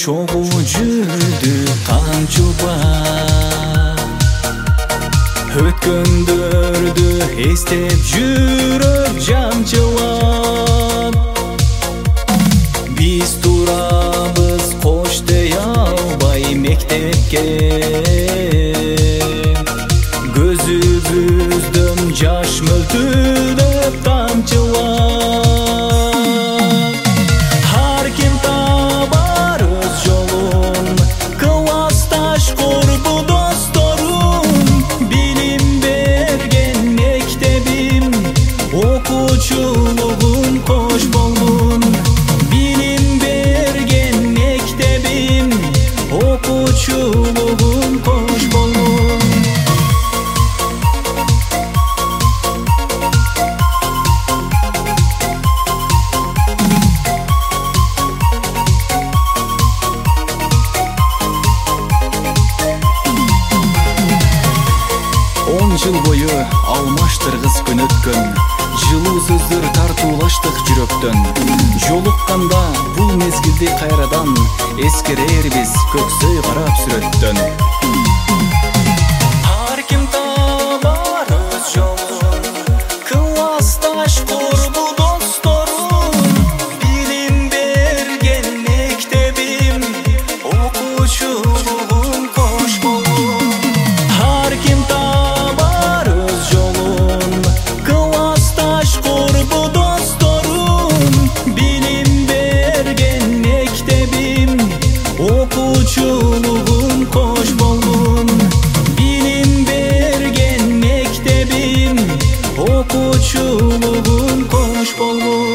чогуу жүрдү камчуба, өткөндөрдү эстеп жүрөк жамчылап. Биз турабыз кош дей албай мектепке, көзүбүздөн жаш мөлтүрдөп тамчылап. Ар ким табар өз жолун, классташ курбу досторун. Билим берген мектебим, окуучулугум кош болгун. Билим берген мектебим, окуучулугум кош болгун. 10 жыл бою алмаштыргыс күн өткөн, жылуу сөздөр тартуулаштык жүрөктөн. Жолукканда бул мезгилди кайрадан, эскерербиз көксөй карап сүрөттөн. Ар ким табар өз жолун, классташ курбу досторун. Билим берген мектебим, окуучулугум кош болгун. Ар ким табар өз жолун, классташ курбу досторун. Билим берген мектебим, окуучулугум кош болгун. Билим берген мектебим, окуучулугум кош болгун.